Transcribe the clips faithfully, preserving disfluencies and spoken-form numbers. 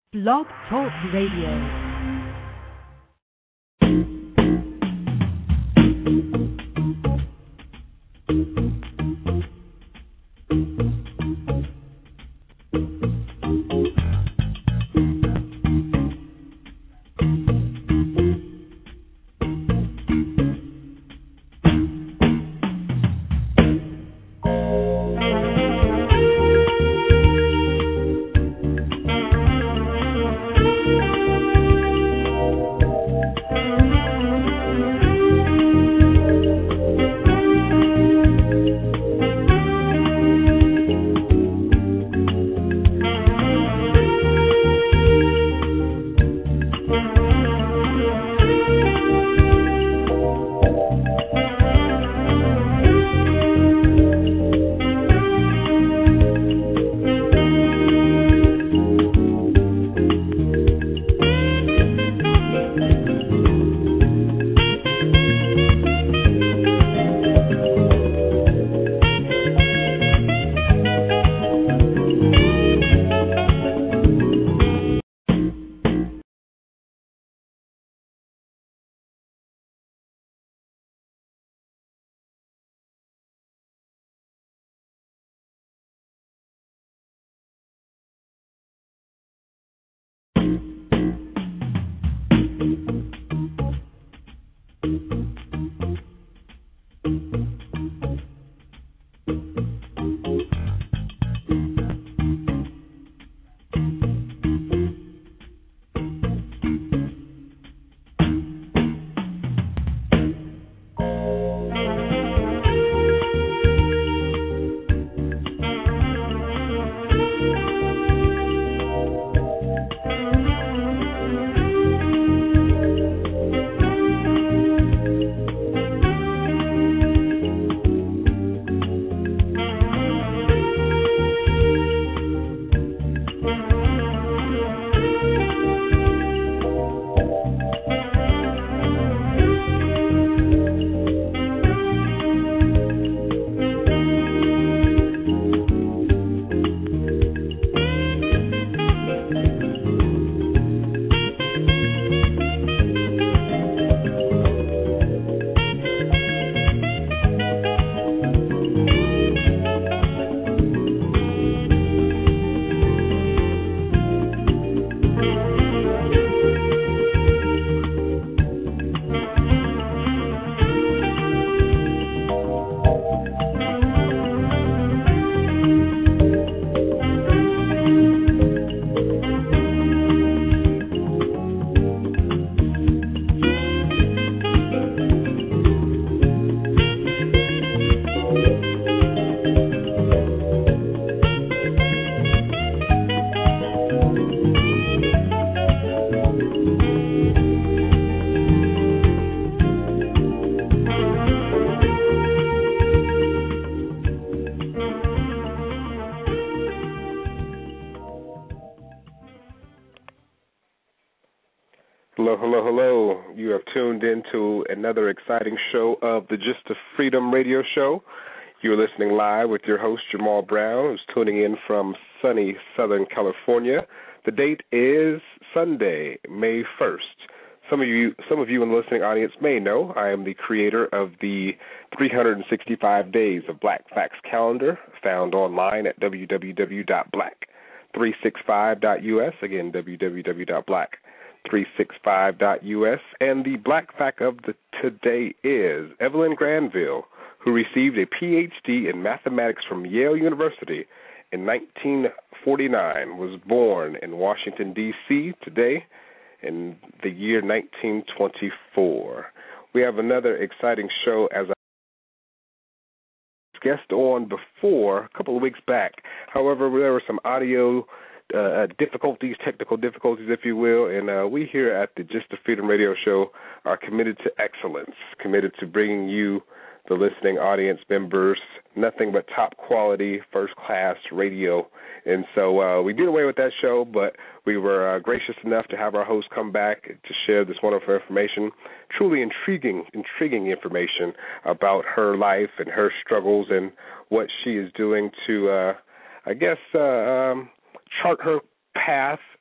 Blog Talk Radio. Hello, hello, hello. You have tuned into another exciting show of the Just of Freedom radio show. You're listening live with your host, Jamal Brown, who's tuning in from sunny Southern California. The date is Sunday, May first. Some of you some of you in the listening audience may know I am the creator of the three hundred sixty-five Days of Black Facts calendar, found online at w w w dot black three sixty-five dot u s. Again, w w w dot black three sixty-five dot u s. And the Black Fact of the today is Evelyn Granville, who received a P H D in mathematics from Yale University in nineteen forty-nine, was born in Washington, D C today in the year nineteen twenty-four. We have another exciting show as I guest on before, a couple of weeks back. However, there were some audio uh, difficulties, technical difficulties, if you will, and uh, we here at the Just the Freedom Radio Show are committed to excellence, committed to bringing you, the listening audience members, nothing but top quality, first-class radio. And so uh, we did away with that show, but we were uh, gracious enough to have our host come back to share this wonderful information, truly intriguing, intriguing information about her life and her struggles and what she is doing to, uh, I guess, uh, um, chart her path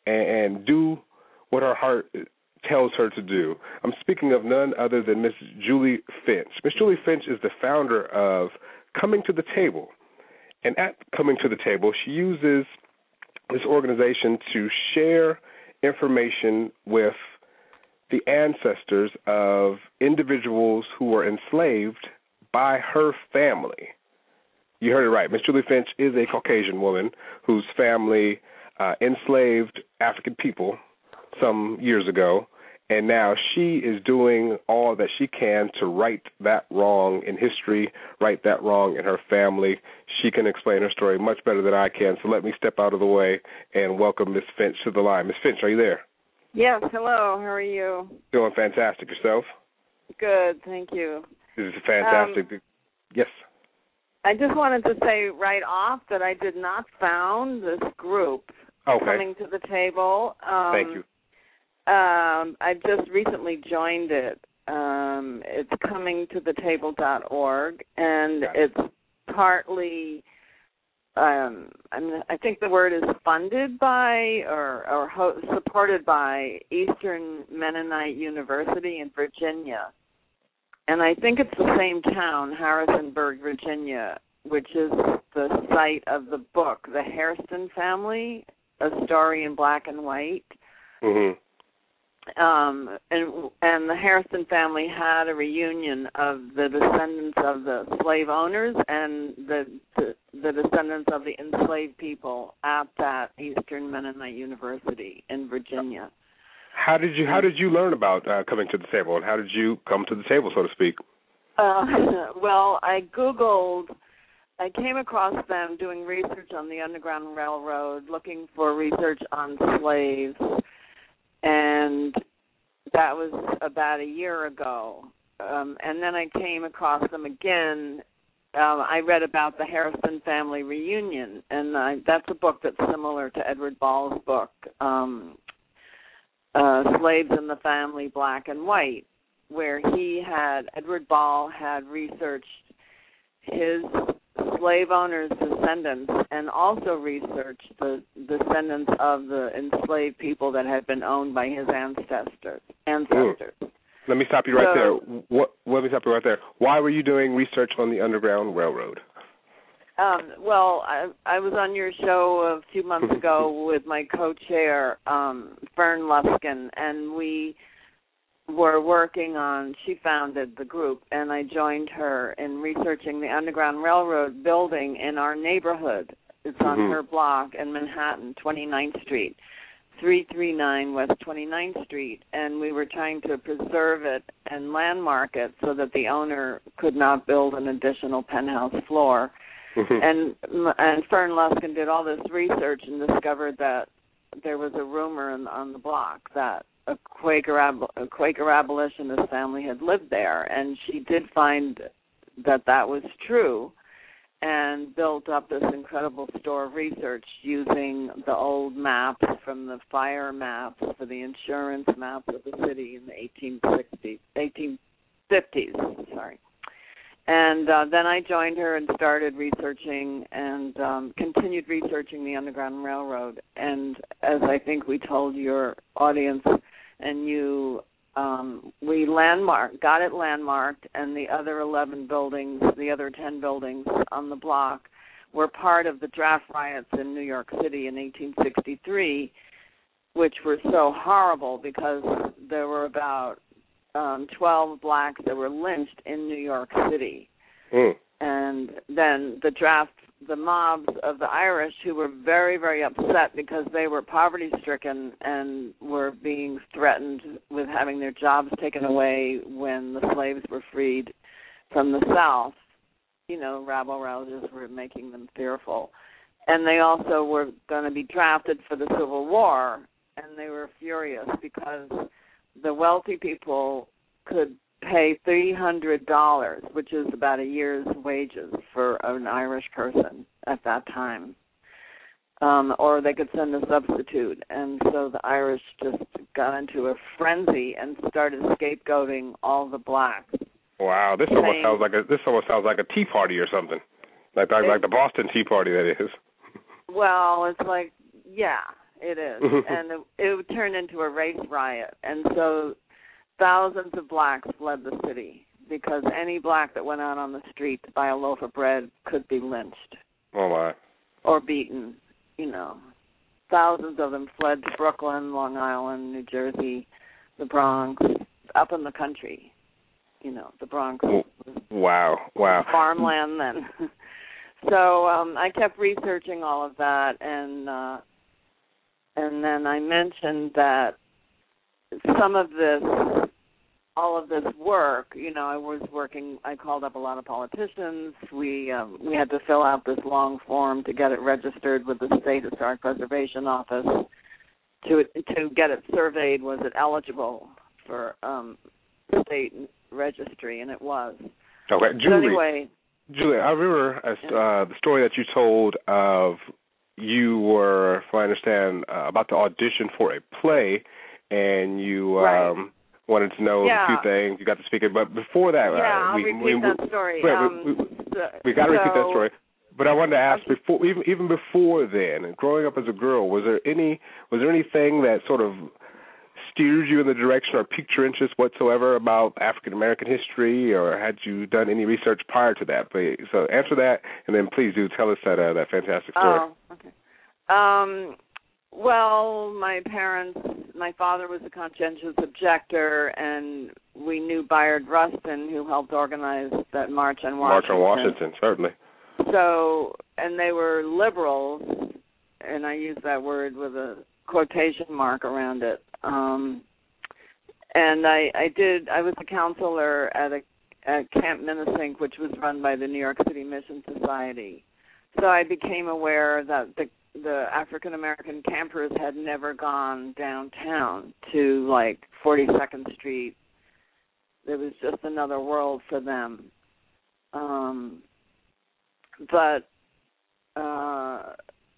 and, and do what her heart tells her to do. I'm speaking of none other than Miss Julie Finch. Miss Julie Finch is the founder of Coming to the Table. And at Coming to the Table, she uses this organization to share information with the ancestors of individuals who were enslaved by her family. You heard it right. Miss Julie Finch is a Caucasian woman whose family uh, enslaved African people some years ago, and now she is doing all that she can to right that wrong in history, right that wrong in her family. She can explain her story much better than I can, so let me step out of the way and welcome Miss Finch to the line. Miss Finch, are you there? Yes, hello. How are you? Doing fantastic. Yourself? Good, thank you. This is fantastic. Um, yes. I just wanted to say right off that I did not found this group, okay. Coming to the Table. Um, Thank you. Um, I just recently joined it. Um, it's coming to the table dot org, and Got it. it's partly, um, I think the word is funded by or, or ho- supported by Eastern Mennonite University in Virginia. And I think it's the same town, Harrisonburg, Virginia, which is the site of the book, The Hairston Family, A Story in Black and White. Mm-hmm. Um, and and the Hairston family had a reunion of the descendants of the slave owners and the, the the descendants of the enslaved people at that Eastern Mennonite University in Virginia. How did you How did you learn about uh, Coming to the Table, and how did you come to the table, so to speak? Uh, well, I Googled. I came across them doing research on the Underground Railroad, looking for research on slaves. And that was about a year ago. Um, and then I came across them again. Um, I read about the Hairston family reunion, and I, that's a book that's similar to Edward Ball's book, um, uh, Slaves in the Family, Black and White, where he had, Edward Ball had researched his slave owners' descendants and also researched the descendants of the enslaved people that had been owned by his ancestors. ancestors. Mm. Let me stop you right so, there. What, let me stop you right there. Why were you doing research on the Underground Railroad? Um, well, I, I was on your show a few months ago with my co-chair, um, Fern Luskin, and we were working on, she founded the group, and I joined her in researching the Underground Railroad building in our neighborhood. It's on mm-hmm. her block in Manhattan, twenty-ninth Street, three thirty-nine West twenty-ninth Street, and we were trying to preserve it and landmark it so that the owner could not build an additional penthouse floor. Mm-hmm. And and Fern Luskin did all this research and discovered that there was a rumor in, on the block that a Quaker, ab- a Quaker abolitionist family had lived there, and she did find that that was true and built up this incredible store of research using the old maps from the fire maps for the insurance maps of the city in the eighteen sixties, eighteen fifties, sorry. And uh, then I joined her and started researching and um, continued researching the Underground Railroad. And as I think we told your audience and you, um, we landmarked, got it landmarked, and the other eleven buildings, the other ten buildings on the block were part of the draft riots in New York City in eighteen sixty-three, which were so horrible because there were about um, twelve blacks that were lynched in New York City. Mm. And then the draft, the mobs of the Irish who were very, very upset because they were poverty-stricken and were being threatened with having their jobs taken away when the slaves were freed from the South. You know, rabble-rousers were making them fearful. And they also were going to be drafted for the Civil War, and they were furious because the wealthy people could pay three hundred dollars, which is about a year's wages for an Irish person at that time. Um, or they could send a substitute. And so the Irish just got into a frenzy and started scapegoating all the blacks. Wow, this almost saying, sounds like a this almost sounds like a Tea Party or something, like like, it, like the Boston Tea Party, that is. Well, it's like yeah, it is. And it, it turned into a race riot. And so thousands of blacks fled the city because any black that went out on the street to buy a loaf of bread could be lynched. Oh, my. Or beaten, you know. Thousands of them fled to Brooklyn, Long Island, New Jersey, the Bronx, up in the country. You know, the Bronx was wow, wow. farmland then. So um, I kept researching all of that, and uh, and then I mentioned that some of this, all of this work, you know, I was working. I called up a lot of politicians. We um, we had to fill out this long form to get it registered with the State Historic Preservation Office. To to get it surveyed, was it eligible for um, state registry, and it was. Okay, Julie. So anyway. Julie, I remember uh, the story that you told of you were, if I understand, uh, about to audition for a play, and you right. um, wanted to know yeah. a few things. You got to speak it, but before that, yeah, uh, we, I'll repeat we, that we, story. We, um, we, we, so, we got to so, repeat that story. But I wanted to ask before, even even before then, and growing up as a girl, was there any was there anything that sort of steered you in the direction or piqued your interest whatsoever about African American history, or had you done any research prior to that? Please, so answer that, and then please do tell us that uh, that fantastic story. Oh, okay. Um, well, my parents, my father was a conscientious objector, and we knew Bayard Rustin, who helped organize that March on Washington. March on Washington, certainly. So, and they were liberals, and I use that word with a quotation mark around it. Um, and I, I did. I was a counselor at a at Camp Minnesink, which was run by the New York City Mission Society. So I became aware that the the African American campers had never gone downtown to like forty-second Street. It was just another world for them. Um, but uh,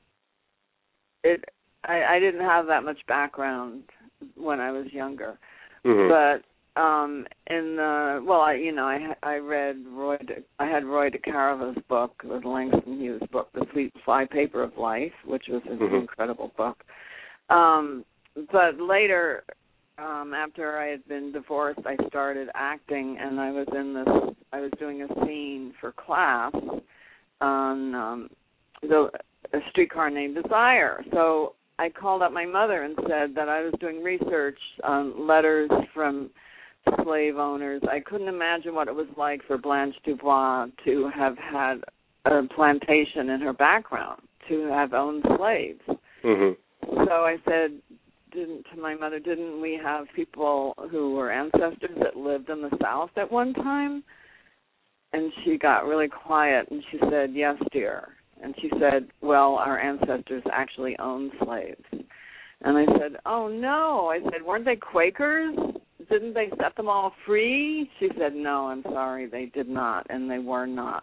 it. I, I didn't have that much background when I was younger, mm-hmm. but um, in the well, I you know I I read Roy De, I had Roy DeCarava's book, it was Langston Hughes' book, The Sweet Flypaper of Life, which was an mm-hmm. incredible book. Um, but later, um, after I had been divorced, I started acting, and I was in this. I was doing a scene for class on um, the A Streetcar Named Desire. So I called up my mother and said that I was doing research on letters from slave owners. I couldn't imagine what it was like for Blanche Dubois to have had a plantation in her background, to have owned slaves. Mm-hmm. So I said didn't, to my mother, didn't we have people who were ancestors that lived in the South at one time? And she got really quiet, and she said, yes, dear. And she said, well, our ancestors actually owned slaves. And I said, oh, no. I said, weren't they Quakers? Didn't they set them all free? She said, no, I'm sorry, they did not, and they were not.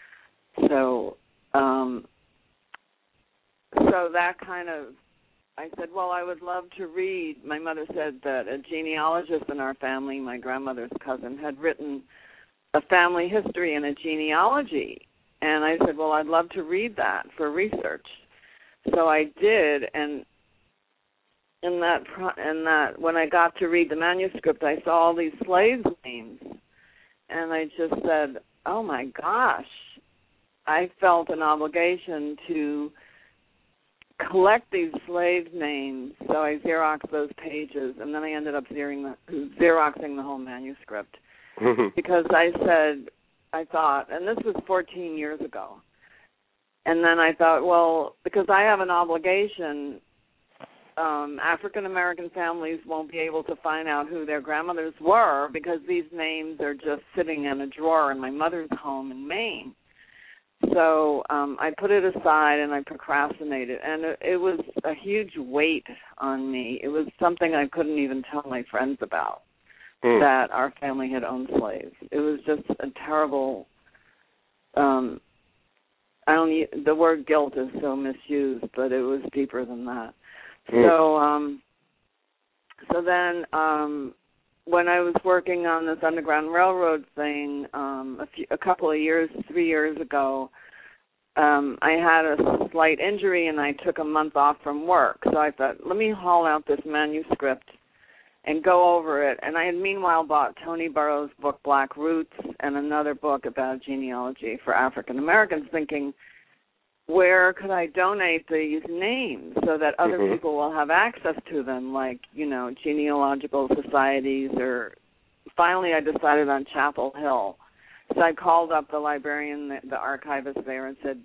So um, so that kind of, I said, well, I would love to read. My mother said that a genealogist in our family, my grandmother's cousin, had written a family history and a genealogy. And I said, well, I'd love to read that for research. So I did, and in that, in that, when I got to read the manuscript, I saw all these slaves' names, and I just said, oh my gosh, I felt an obligation to collect these slave names. So I Xeroxed those pages, and then I ended up Xeroxing the whole manuscript because I said, I thought, and this was fourteen years ago, and then I thought, well, because I have an obligation, um, African-American families won't be able to find out who their grandmothers were because these names are just sitting in a drawer in my mother's home in Maine. So um, I put it aside and I procrastinated, and it, it was a huge weight on me. It was something I couldn't even tell my friends about. Mm. That our family had owned slaves. It was just a terrible. Um, I don't. The word guilt is so misused, but it was deeper than that. Mm. So, um, so then, um, when I was working on this Underground Railroad thing, um, a, few, a couple of years, three years ago, um, I had a slight injury and I took a month off from work. So I thought, let me haul out this manuscript and go over it. And I had meanwhile bought Tony Burrows' book, Black Roots, and another book about genealogy for African Americans, thinking, where could I donate these names so that other mm-hmm. people will have access to them, like, you know, genealogical societies, or finally I decided on Chapel Hill. So I called up the librarian, the, the archivist there, and said,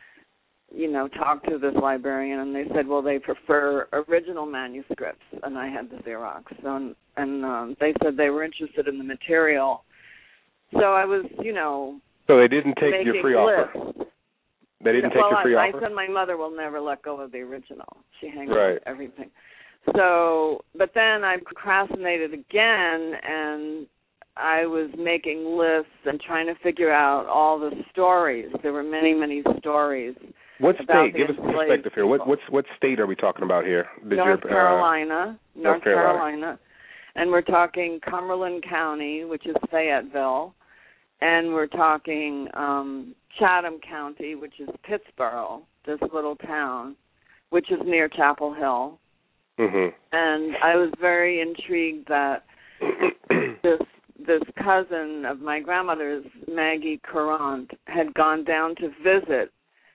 you know, talk to this librarian, and they said, well, they prefer original manuscripts, and I had the Xerox. So, and and um, they said they were interested in the material. So I was, you know, so they didn't take your free lists. offer. They didn't take well, your free I, offer? I said my mother will never let go of the original. She hangs right. on to everything. So, but then I procrastinated again, and I was making lists and trying to figure out all the stories. There were many, many stories. What about state? Give us perspective here. What, what's, what state are we talking about here? Did North your, Carolina. Uh, North, North Carolina. Carolina. And we're talking Cumberland County, which is Fayetteville. And we're talking um, Chatham County, which is Pittsboro, this little town, which is near Chapel Hill. Mm-hmm. And I was very intrigued that this this cousin of my grandmother's, Maggie Courant, had gone down to visit,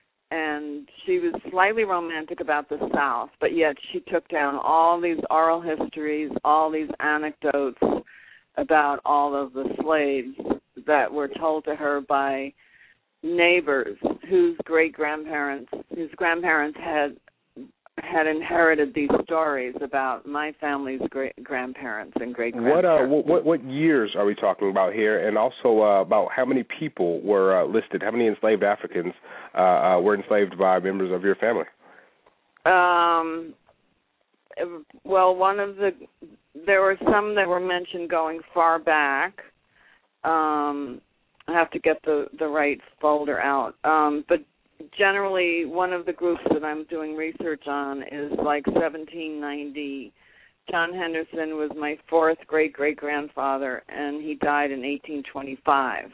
and she was slightly romantic about the South, but yet she took down all these oral histories, all these anecdotes about all of the slaves that were told to her by neighbors whose great-grandparents, whose grandparents had had inherited these stories about my family's great-grandparents and great-grandparents. What, uh, what what years are we talking about here, and also uh, about how many people were uh, listed? How many enslaved Africans uh, uh, were enslaved by members of your family? Um. Well, one of the there were some that were mentioned going far back. Um, I have to get the, the right folder out. Um, but generally, one of the groups that I'm doing research on is like seventeen ninety. John Henderson was my fourth great-great-grandfather, and he died in eighteen twenty-five.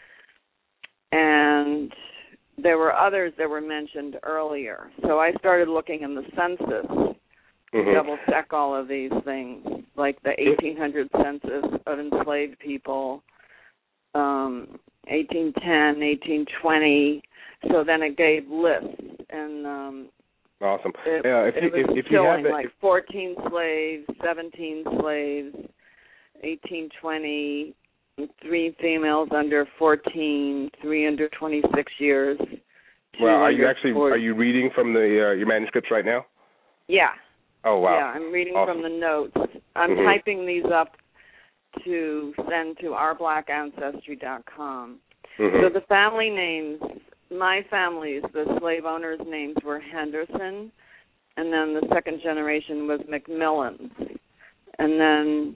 And there were others that were mentioned earlier. So I started looking in the census, mm-hmm. double-check all of these things, like the eighteen hundred census of enslaved people, um, eighteen ten, eighteen twenty. So then it gave lists, and um, awesome. It, yeah, if it you, was if, if you showing have it, like fourteen slaves, seventeen slaves, eighteen twenty, three females under fourteen, three under twenty-six years. Well, are you actually forty. Are you reading from the uh, your manuscripts right now? Yeah. Oh wow. Yeah, I'm reading awesome. from the notes. I'm mm-hmm. typing these up to send to our black ancestry dot com. Mm-hmm. So the family names. My family's, the slave owners' names were Henderson, and then the second generation was McMillans. And then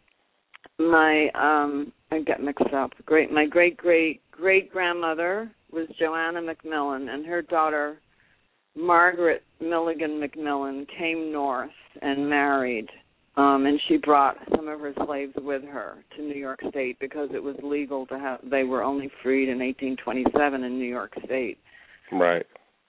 my, um, I get mixed up, great, my great-great-great-grandmother was Joanna McMillan, and her daughter, Margaret Milligan McMillan, came north and married, um, and she brought some of her slaves with her to New York State because it was legal to have, they were only freed in eighteen twenty-seven in New York State. Right.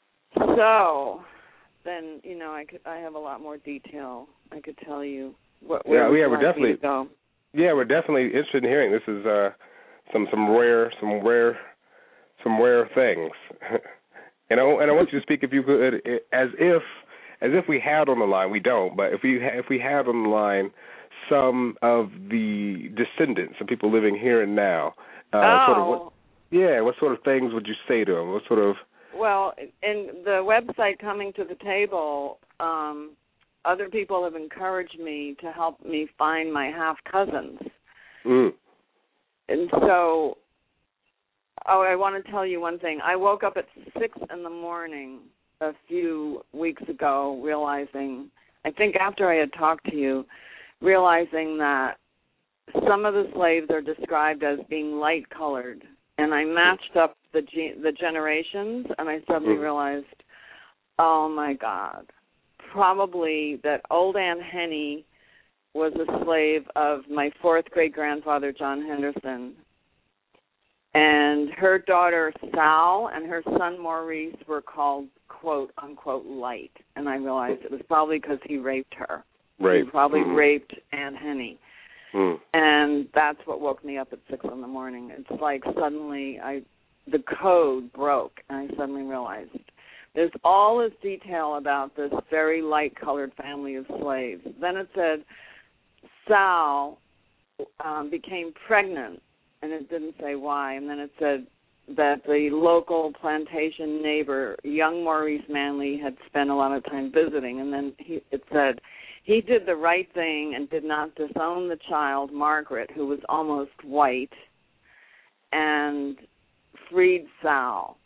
So then, you know, I could, I have a lot more detail. I could tell you what, where yeah, yeah, would we're like definitely, me to go. Yeah, we're definitely interested in hearing. This is uh, some, some rare, some rare, some rare things. and I, and I want you to speak, if you could, as if, As if we had on the line, we don't, but if we ha- if we had on the line some of the descendants of people living here and now, uh, oh. sort of what, yeah, what sort of things would you say to them? What sort of? Well, in the website Coming to the Table, um, other people have encouraged me to help me find my half cousins, mm. and so. Oh, I want to tell you one thing. I woke up at six in the morning a few weeks ago, realizing, I think after I had talked to you, realizing that some of the slaves are described as being light-colored, and I matched up the ge- the generations, and I suddenly mm. realized, oh, my God, probably that old Aunt Henny was a slave of my fourth great-grandfather, John Henderson, And her daughter Sal and her son Maurice were called, quote, unquote, light. And I realized it was probably because he raped her. Rape. He probably mm-hmm. raped Aunt Henny. Mm. And that's what woke me up at six in the morning. It's like suddenly I, the code broke, and I suddenly realized there's all this detail about this very light-colored family of slaves. Then it said Sal um, became pregnant, and it didn't say why. And then it said that the local plantation neighbor, young Maurice Manley, had spent a lot of time visiting. And then he, it said he did the right thing and did not disown the child, Margaret, who was almost white, and freed Sal.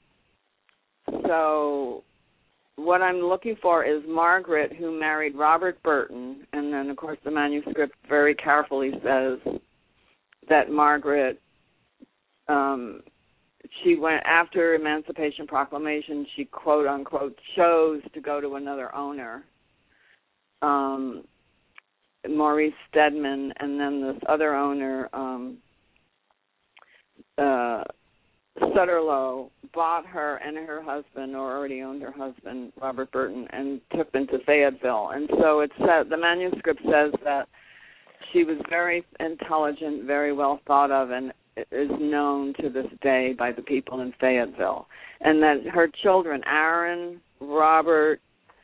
So what I'm looking for is Margaret, who married Robert Burton, and then, of course, the manuscript very carefully says that Margaret, um, she went, after Emancipation Proclamation, she, quote, unquote, chose to go to another owner, um, Maurice Stedman, and then this other owner, um, uh, Sutterlow, bought her and her husband, or already owned her husband, Robert Burton, and took them to Fayetteville. And so it said, the manuscript says that she was very intelligent, very well thought of, and is known to this day by the people in Fayetteville. And that her children, Aaron, Robert,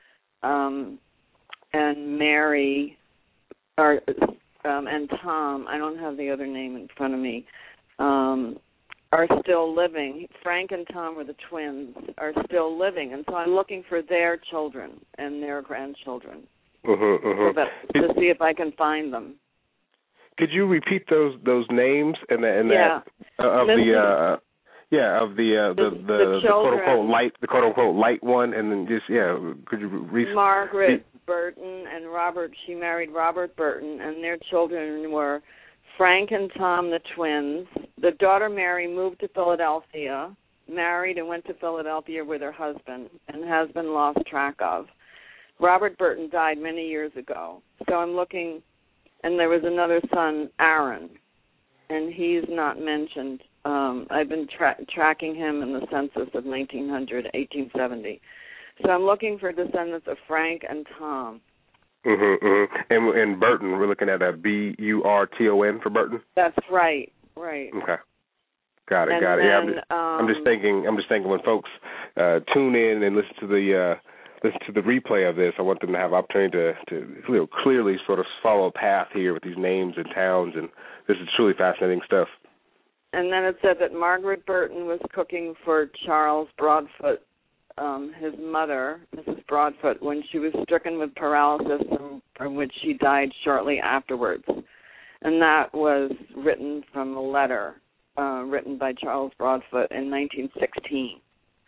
um, and Mary, or, um, and Tom, I don't have the other name in front of me, um, are still living. Frank and Tom were the twins, are still living. And so I'm looking for their children and their grandchildren mm-hmm, mm-hmm. So that, to see if I can find them. Could you repeat those those names and, the, and yeah. that uh, of Listen, the uh, yeah of the uh, the the, the, the, the quote unquote light the quote unquote light one, and then just yeah could you re- Margaret Burton and Robert. She married Robert Burton, and their children were Frank and Tom, the twins. The daughter Mary moved to Philadelphia, married and went to Philadelphia with her husband, and has been lost track of. Robert Burton died many years ago, so I'm looking. And there was another son, Aaron, and he's not mentioned. Um, I've been tra- tracking him in the census of nineteen hundred, eighteen seventy. So I'm looking for descendants of Frank and Tom. Mm-hmm, mm-hmm. And, and Burton, we're looking at a B U R T O N for Burton? That's right, right. Okay. Got it, and got then, it. Yeah, I'm just, um, I'm just thinking. I'm just thinking when folks uh, tune in and listen to the uh, listen to the replay of this, I want them to have opportunity to, to you know, clearly sort of follow a path here with these names and towns, and this is truly fascinating stuff. And then it said that Margaret Burton was cooking for Charles Broadfoot, um, his mother, Missus Broadfoot, when she was stricken with paralysis, from, from which she died shortly afterwards. And that was written from a letter uh, written by Charles Broadfoot in nineteen sixteen.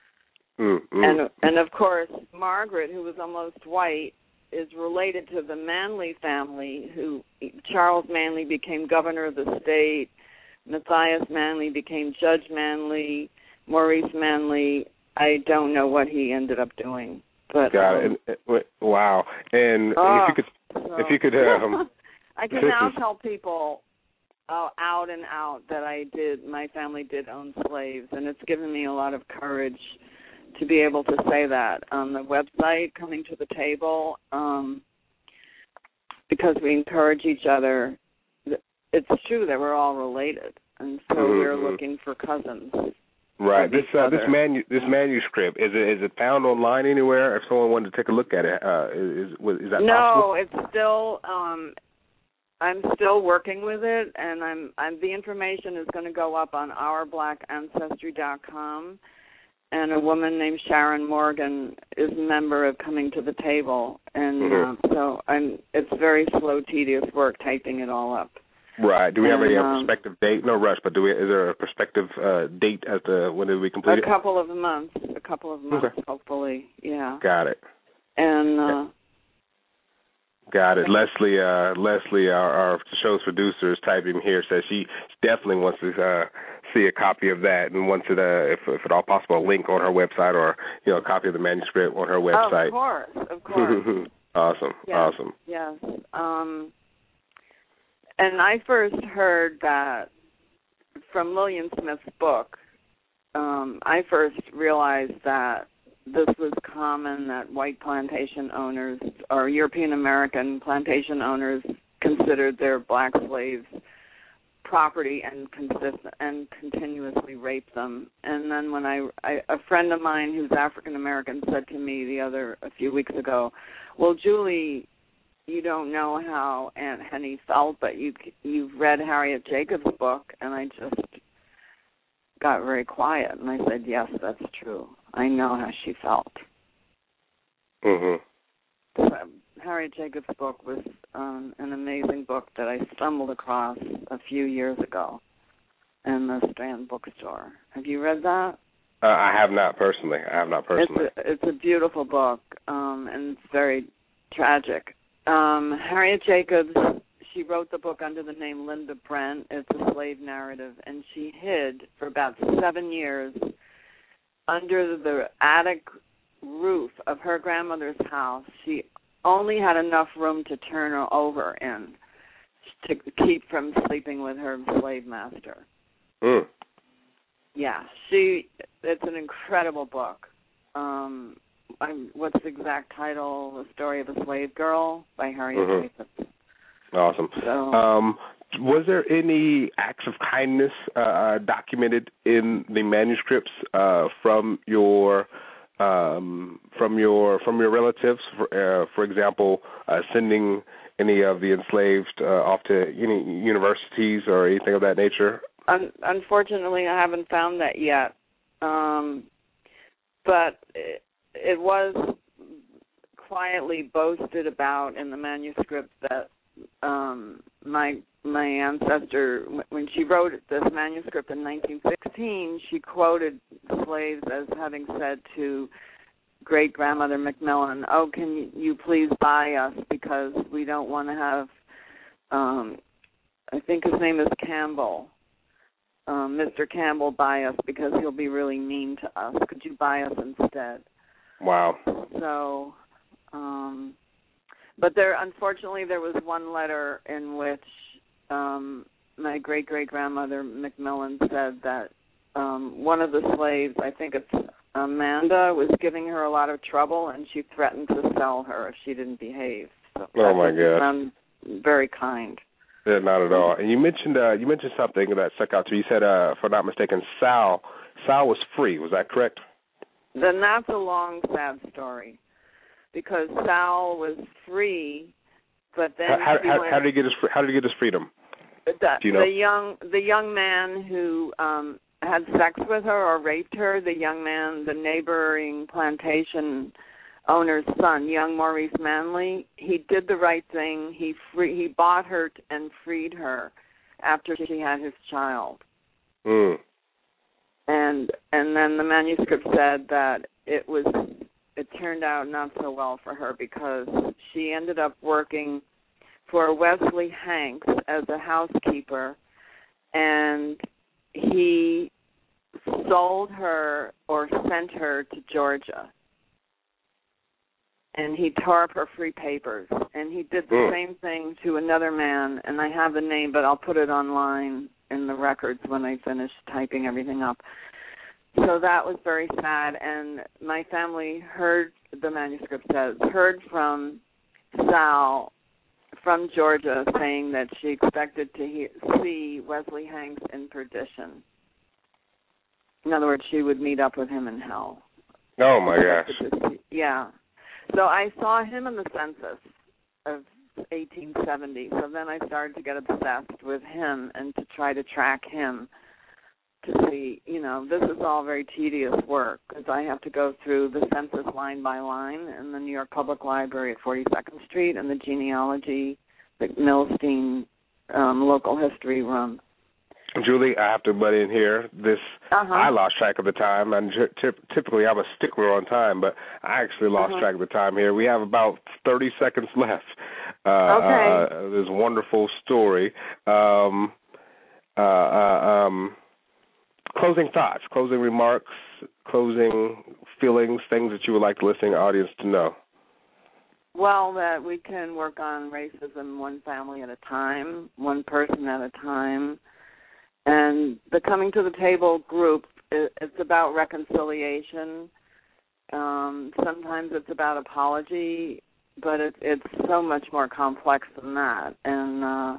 Mm, mm. And and of course, Margaret, who was almost white, is related to the Manley family, who Charles Manley became governor of the state, Matthias Manley became Judge Manley, Maurice Manley, I don't know what he ended up doing. But Got um, it. And, wow. And oh, if you could, so, if you could, um, I can now tell people uh, out and out that I did, my family did own slaves, and it's given me a lot of courage to be able to say that on the website, Coming to the Table, um, because we encourage each other. It's true that we're all related, and so mm-hmm. we're looking for cousins. Right. This uh, this manu- this manuscript, is it is it found online anywhere? If someone wanted to take a look at it, uh, is is that no, possible? No, it's still. Um, I'm still working with it, and I'm. I'm the information is going to go up on our black ancestry dot com. And a woman named Sharon Morgan is a member of Coming to the Table, and mm-hmm. uh, so I'm. It's very slow, tedious work typing it all up. Right. Do we and, have a um, prospective date? No rush, but do we? Is there a prospective uh, date as to when did we complete a it? A couple of months. A couple of months, okay. hopefully. Yeah. Got it. And. Uh, Got it. Leslie, uh, Leslie, our, our show's producer, is typing here. Says she definitely wants to uh, see a copy of that and wants it, uh, if, if at all possible, a link on her website or you know a copy of the manuscript on her website. Of course, of course. Awesome, yes, awesome. Yes. Um, and I first heard that from Lillian Smith's book, um, I first realized that this was common, that white plantation owners or European American plantation owners considered their black slaves property and consistent and continuously raped them. And then when I, I a friend of mine who's African American said to me the other a few weeks ago, "Well, Julie, you don't know how Aunt Henny felt, but you you've read Harriet Jacobs' book." And I just got very quiet, and I said, "Yes, that's true. I know how she felt." Mhm. So, Harriet Jacobs' book was um, an amazing book that I stumbled across a few years ago in the Strand bookstore. Have you read that? Uh, I have not personally. I have not personally. It's a, it's a beautiful book, um, and it's very tragic. Um, Harriet Jacobs, she wrote the book under the name Linda Brent. It's a slave narrative, and she hid for about seven years under the attic roof of her grandmother's house. She only had enough room to turn her over in to keep from sleeping with her slave master. Mm. Yeah, she. It's an incredible book. Um, I'm, what's the exact title? The Story of a Slave Girl by Harriet Mm-hmm. Jacobs. Awesome. So, um, was there any acts of kindness uh, documented in the manuscripts uh, from your um, from your from your relatives? For, uh, for example, uh, sending any of the enslaved uh, off to any universities or anything of that nature? Un- unfortunately, I haven't found that yet. Um, but it, it was quietly boasted about in the manuscript that um, my my ancestor, when she wrote this manuscript in nineteen sixteen, she quoted slaves as having said to great-grandmother Macmillan, "Oh, can you please buy us because we don't want to have," um, I think his name is Campbell, um, Mister Campbell buy us because he'll be really mean to us. Could you buy us instead? Wow. So, um, but there, unfortunately, there was one letter in which um, my great-great-grandmother Macmillan said that um, one of the slaves, I think it's Amanda, was giving her a lot of trouble, and she threatened to sell her if she didn't behave. So Oh my God! I'm very kind. Yeah, not at all. And you mentioned uh, you mentioned something that stuck out to you. You said, uh, if I'm not mistaken, Sal Sal was free. Was that correct? Then that's a long, sad story, because Sal was free, but then how, he how, went, how did he get his How did he get his freedom? The, Do you know? the young the young man who um, had sex with her or raped her, the young man, the neighboring plantation owner's son, young Maurice Manley, he did the right thing. He free, he bought her and freed her after she had his child. Mm. And and then the manuscript said that it was it turned out not so well for her because she ended up working for Wesley Hanks as a housekeeper, and he sold her or sent her to Georgia. And he tore up her free papers. And he did the mm. same thing to another man, and I have the name, but I'll put it online in the records when I finish typing everything up. So that was very sad, and my family heard, the manuscript says, heard from Sal from Georgia saying that she expected to he- see Wesley Hanks in perdition. In other words, she would meet up with him in hell. Oh, my gosh. Yeah. So I saw him in the census of eighteen seventy. So then I started to get obsessed with him and to try to track him to see, you know, this is all very tedious work because I have to go through the census line by line in the New York Public Library at forty-second Street and the genealogy, the Milstein um, local history room. Julie, I have to butt in here. This uh-huh. I lost track of the time, and t- typically I'm a stickler on time, but I actually lost uh-huh. track of the time here. We have about thirty seconds left. Uh, okay. Uh, this wonderful story. Um, uh, uh, um, closing thoughts, closing remarks, closing feelings, things that you would like the listening audience to know. Well, that we can work on racism one family at a time, one person at a time, And the Coming to the Table group, it's about reconciliation. Um, sometimes it's about apology, but it, it's so much more complex than that. And uh,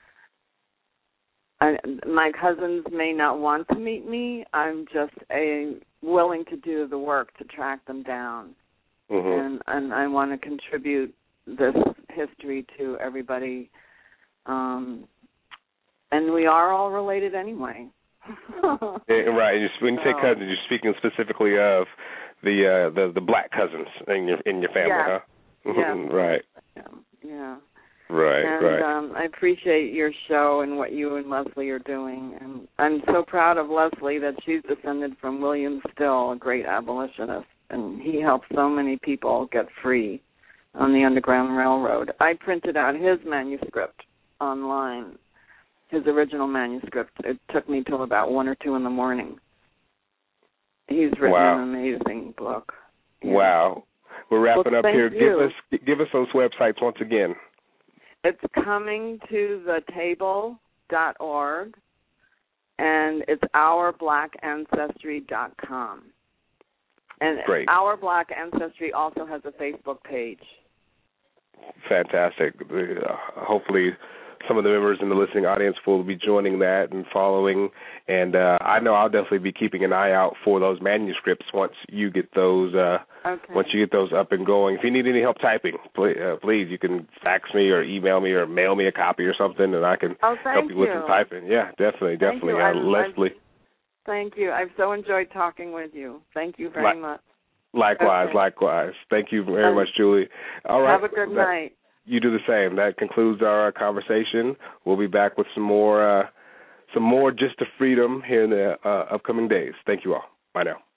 I, my cousins may not want to meet me. I'm just a, willing to do the work to track them down. Mm-hmm. And, and I want to contribute this history to everybody. Um, and we are all related anyway. Yeah, right. When you say cousins, you're speaking specifically of the uh, the the black cousins in your in your family, yeah. huh? Yeah. Right. Yeah. yeah. Right. And, right. Um, I appreciate your show and what you and Leslie are doing, and I'm so proud of Leslie that she's descended from William Still, a great abolitionist, and he helped so many people get free on the Underground Railroad. I printed out his manuscript online. His original manuscript. It took me till about one or two in the morning. He's written wow. an amazing book. Yeah. Wow. We're wrapping well, up here. You. Give us give us those websites once again. It's coming to the table dot org, and it's our black ancestry dot com. And Great. Our Black Ancestry also has a Facebook page. Fantastic. Uh, hopefully some of the members in the listening audience will be joining that and following. And uh, I know I'll definitely be keeping an eye out for those manuscripts once you get those uh, okay. once you get those up and going. If you need any help typing, please, uh, please you can fax me or email me or mail me a copy or something, and I can oh, help you, you with some typing. Yeah, definitely, thank definitely. You. Uh, I've, Leslie. I've, thank you. I've so enjoyed talking with you. Thank you very Li- much. Likewise, okay. likewise. Thank you very um, much, Julie. All right. Have a good that, night. You do the same. That concludes our uh, conversation. We'll be back with some more, uh, some more Just to Freedom here in the uh, upcoming days. Thank you all. Bye now.